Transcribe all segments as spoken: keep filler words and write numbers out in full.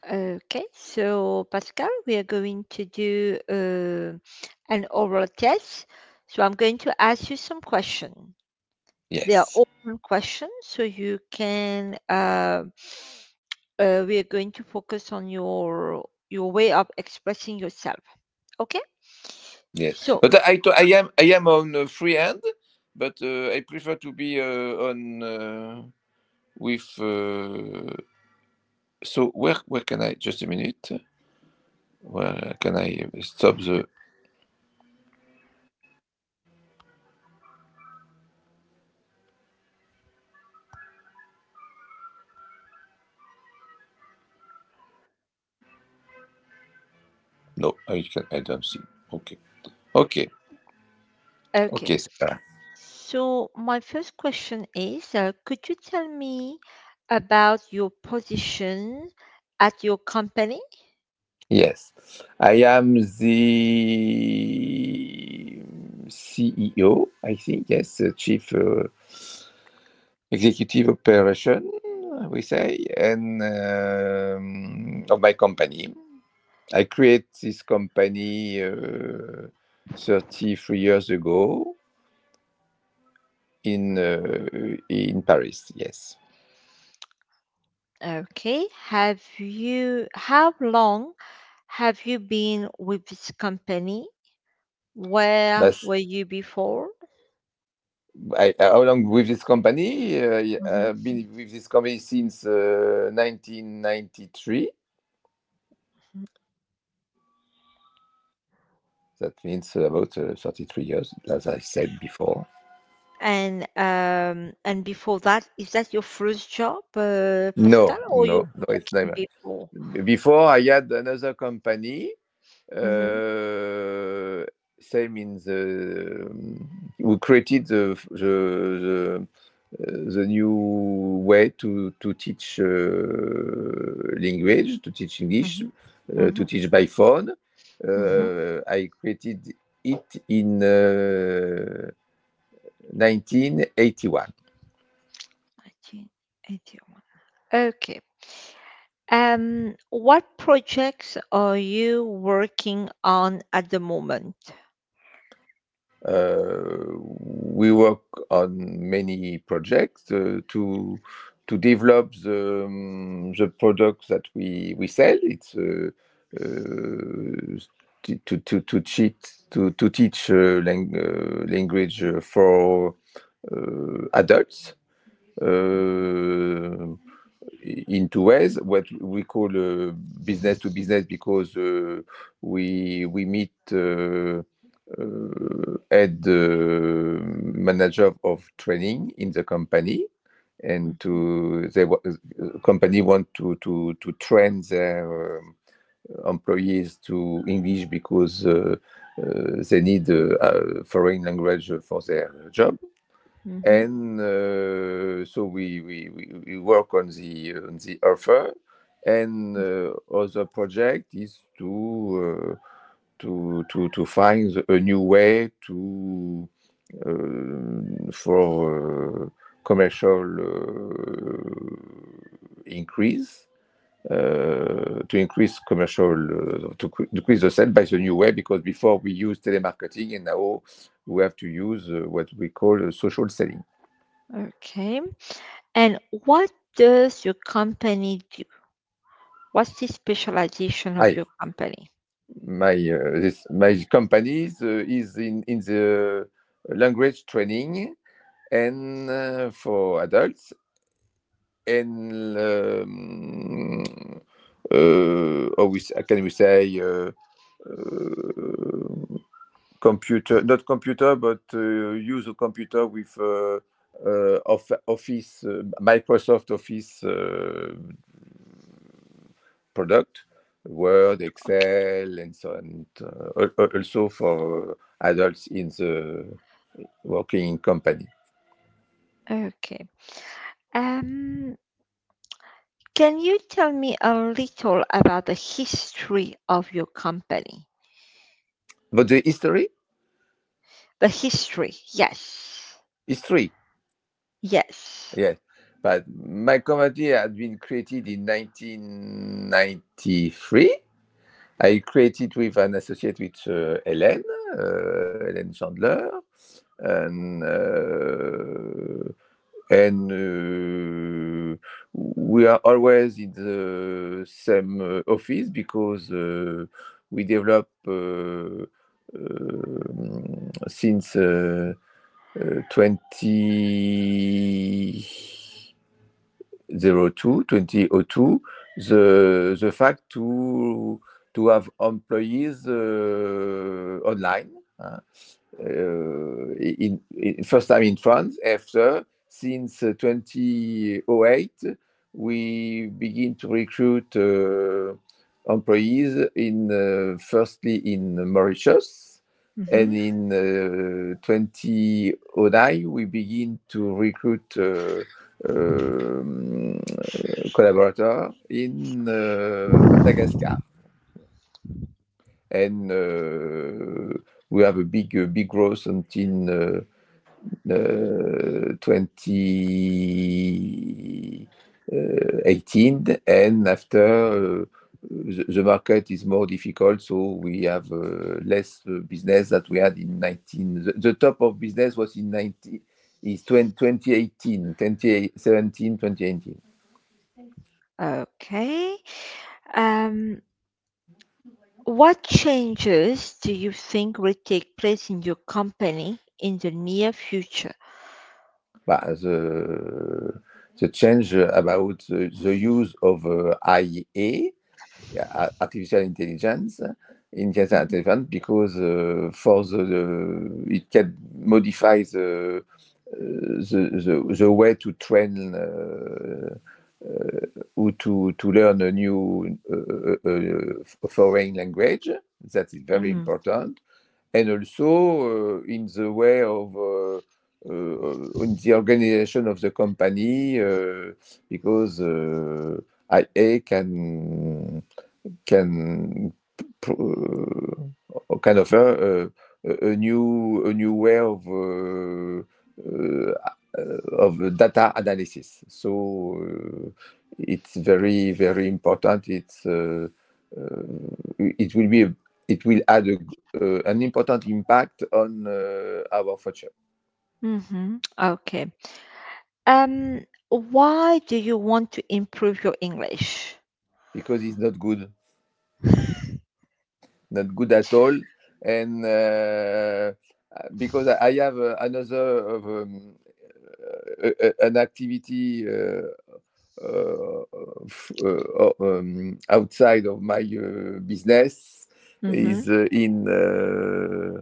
Okay, so Pascal, we are going to do uh, an oral test. So I'm going to ask you some questions. They are Yes, open questions, so you can. Uh, uh, we are going to focus on your your way of expressing yourself. Okay. yes. So But I, I am I am on uh, freehand, but uh, I prefer to be uh, on uh, with. Uh, so where where can I just a minute? Where can I stop the? No, I can I don't see. Okay, okay, okay. okay. Sarah. So my first question is, uh, could you tell me about your position at your company? Yes, I am the C E O. I think yes, uh, Chief uh, Executive Operation. We say and um, of my company. I create this company uh, thirty-three years ago in uh, in Paris. Yes, Okay. Have you, how long have you been with this company? Where but were you before? I, how long with this company? Uh, yeah, Mhm. I've been with this company since uh, nineteen ninety-three. That means about uh, thirty-three years, as I said before. And um and before that, is that your first job, uh, Pascal, No, or you no, no, it's working never. before? Before I had another company, Mhm. uh, same in the we created the the the, the new way to to teach uh, language, to teach English, Mhm. uh, to Mhm. teach by phone. Mhm. Uh, I created it in uh, nineteen eighty-one. nineteen eighty-one. Okay. Um, what projects are you working on at the moment? Uh, we work on many projects uh, to to develop the um, the products that we we sell. It's uh, uh, to to to to cheat to to teach uh, lang- uh, language uh, for uh, adults uh, in two ways. What we call uh, business to business, because uh, we we meet uh, uh, head uh, manager of training in the company, and Mhm. to they wa- company want to to to train their um, employees to English because uh, uh, they need uh, a foreign language for their job. Mhm. And uh, so we, we, we, we work on the on the offer, and uh, other project is to uh, to to to find a new way to uh, for uh, commercial uh, increase uh, to increase commercial uh, to cre- decrease the sale by the new way, because before we use telemarketing and now we have to use uh, what we call uh, social selling. Okay. And what does your company do? What's the specialization of I your company? my uh, this my company is, uh, is in in the language training and uh, for adults, and um, uh, how we, s- can we say uh, uh, computer, not computer, but uh, use a computer with uh, uh, of, office uh, Microsoft Office uh, product, Word, Excel, and so on. Uh, al- al- also for adults in the working company. Okay. Um, can you tell me a little about the history of your company? But the history, The history, yes. history, Yes. yes. But my company had been created in nineteen ninety-three. I created with an associate with uh, Hélène, uh, Hélène Chandler, and uh, and uh, we are always in the same uh, office because uh, we develop uh, uh, since uh, uh, twenty zero two twenty oh two the the fact to to have employees uh, online uh, uh, in, in first time in France. After since uh, twenty oh eight we begin to recruit uh, employees in uh, firstly in Mauritius, and Mhm. in uh, twenty oh nine we begin to recruit uh, um, collaborator in uh, Madagascar, and uh, we have a big uh, big growth until uh, uh, twenty eighteen, and after uh, the, the market is more difficult, so we have uh, less uh, business that we had in nineteen. The, the top of business was in nineteen is twenty, twenty eighteen, twenty seventeen, twenty eighteen. Okay. Um, what changes do you think will take place in your company in the near future? But the the change about the, the use of uh, I A, yeah, artificial intelligence, intelligence Mhm. intelligence, because uh, for the, the it can modify the uh, the, the the way to train uh, uh, or to to learn a new uh, uh, foreign language. That is very Mhm. important, and also uh, in the way of uh, uh, in the organization of the company, uh, because uh, I A can can uh, kind of a, a, a new a new way of uh, uh, of data analysis. So uh, it's very very important. It's uh, uh, it will be a, it will add a, uh, an important impact on uh, our future Mhm. Okay. Um, why do you want to improve your English? because it's not good, not good at all, and uh, because I have uh, another of um, uh, uh, an activity uh, uh, f- uh, um, outside of my uh, business is Mhm. uh, in uh,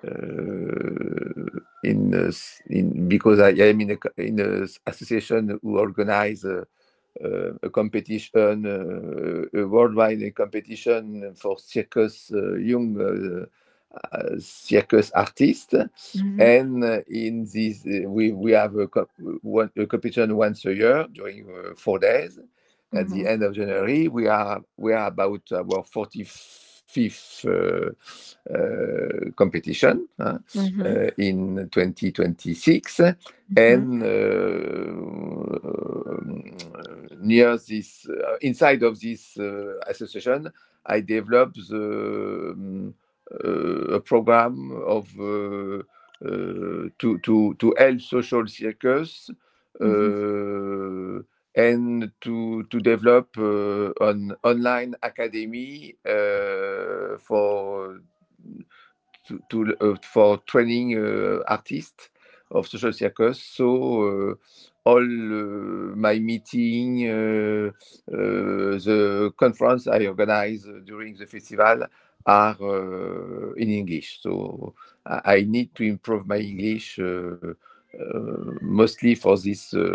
uh, in, uh, s- in because I am in a co- in a s- association who organize uh, uh, a competition, uh, a worldwide competition for circus uh, young uh, uh, circus artists, Mhm. and uh, in this uh, we we have a, co- one, a competition once a year during uh, four days. At the Mhm. end of January, we are we are about our forty-fifth uh, uh, competition uh, Mhm. uh, in twenty twenty-six, Mhm. and uh, um, near this uh, inside of this uh, association, I developed the, um, uh, a program of uh, uh, to to to help social circus Mhm. uh, and to to develop uh, an online academy uh, for to, to uh, for training uh, artists of social circus. So uh, all uh, my meeting, uh, uh, the conference I organize during the festival are uh, in English. So I, I need to improve my English uh, uh, mostly for this uh,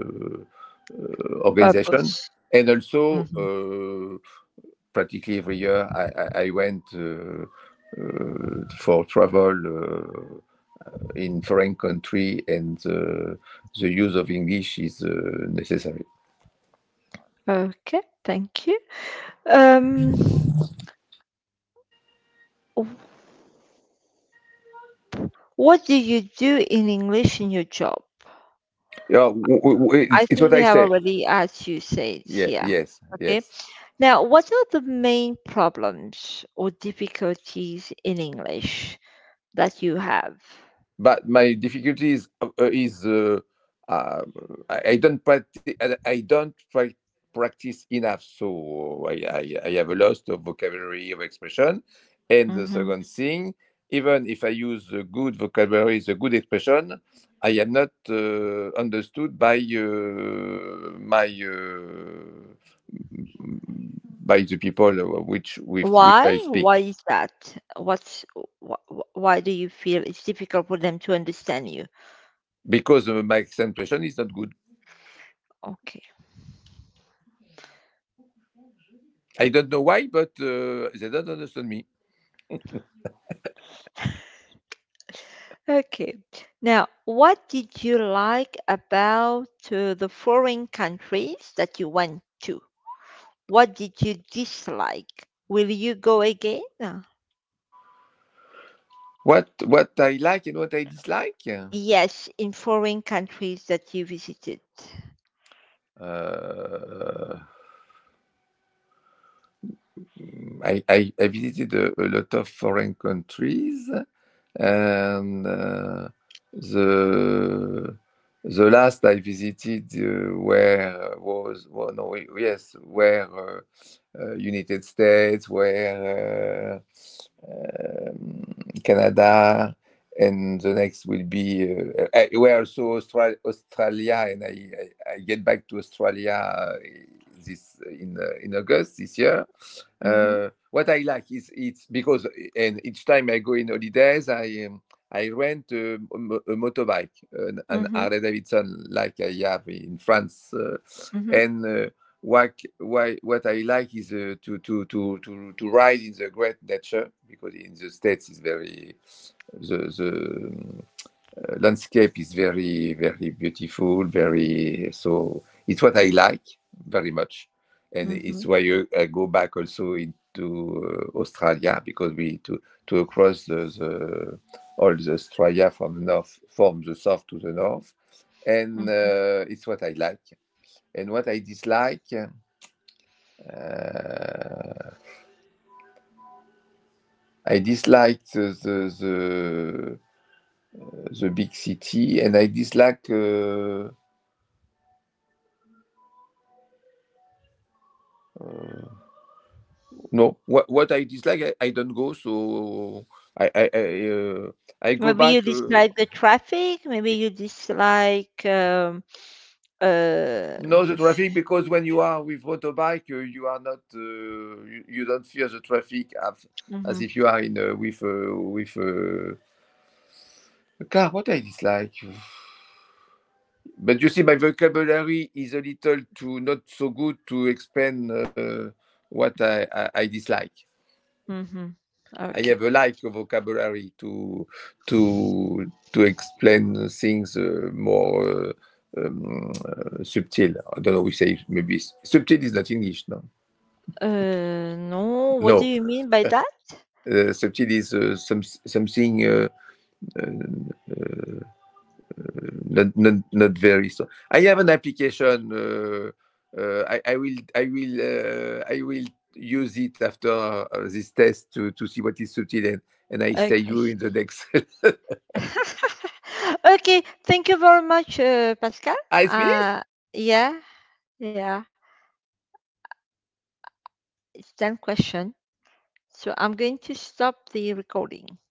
uh, organization, Purpose. and also Mhm. uh, practically every year I, I, I went uh, uh, for travel uh, in foreign country, and uh, the use of English is uh, necessary. Okay, thank you. Um, what do you do in English in your job? Yeah, w- w- w- I it's, it's think what we I have say. already asked you said Yeah, here. yes, Okay. yes. Now, what are the main problems or difficulties in English that you have? But my difficulty is uh, uh, is uh, uh, I, I don't practice I don't prac- practice enough, so I, I I have a loss of vocabulary of expression. And the Mm-hmm. second thing, even if I use a good vocabulary, the good expression, I am not uh, understood by uh, my uh, by the people uh, which with which I Why? Why speak, is that? What's wh- wh- why do you feel it's difficult for them to understand you? because uh, my concentration is not good. Okay. I don't know why, but uh, they don't understand me. Okay. Now, what did you like about uh, the foreign countries that you went to? What did you dislike? Will you go again? Uh, What what I like and what I dislike. Yes, in foreign countries that you visited. Uh, I, I, I visited a, a lot of foreign countries, and uh, the the last I visited uh, where was well, no we- yes where uh, uh, United States, where uh, um, Canada, and the next will be uh, uh, where also Austra- Australia, and I, I, I get back to Australia uh, this in uh, in August this year. Mm-hmm. Uh, what I like is it's because and each time I go in holidays, I um, I rent a, mo- a motorbike, an, an Mm-hmm. Harley Davidson like I have in France, uh, Mm-hmm. and uh, what why what I like is uh, to, to to to to ride in the great nature, because in the States is very the the um, uh, landscape is very very beautiful, very, so it's what I like very much, and Mm-hmm. it's why you, I go back also into uh, Australia, because we to to across the, the all the Australia from the north, from the south to the north, and Mm-hmm. uh, it's what I like. And what I dislike, uh, I dislike the, the the the big city, and I dislike. Uh, uh, no, what what I dislike, I, I don't go. So I I I, uh, I go Maybe you back. Uh, dislike the traffic. Maybe you dislike um, uh, no, the the. F- traffic, because when you are with motorbike, uh, you are not uh, you, you don't fear the traffic as, as mm-hmm. if you are in uh, with uh, with uh, a car. What I dislike. But you see, my vocabulary is a little too not so good to explain uh, what I, I, I dislike. Mm-hmm. I Okay. have a like vocabulary to to to explain things uh, more uh, um, uh, subtle. I don't know. We say maybe s- subtle is not English, no. Uh, no. What do No, you mean by that? uh, subtle is uh, some something uh, uh, not, not not very so. I have an application. Uh, uh, I, I will I will uh, I will use it after uh, this test to, to see what is subtle, and, and I say Okay. you in the next. Okay. Thank you very much, uh, Pascal. I finished. Uh, yeah. Yeah. It's ten question. So I'm going to stop the recording.